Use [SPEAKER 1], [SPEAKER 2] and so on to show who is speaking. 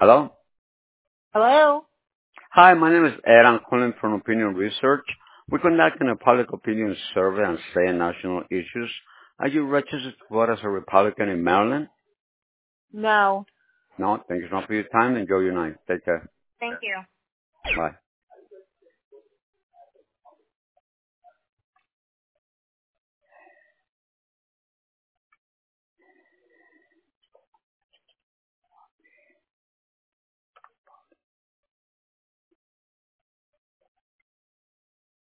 [SPEAKER 1] Hello?
[SPEAKER 2] Hello?
[SPEAKER 1] Hi, my name is Ed. I'm calling from Opinion Research. We're conducting a public opinion survey on state and national issues. Are you registered to vote as a Republican in Maryland?
[SPEAKER 2] No.
[SPEAKER 1] No? Thank you so much for your time. Enjoy your night. Take care.
[SPEAKER 2] Thank you.
[SPEAKER 1] Bye.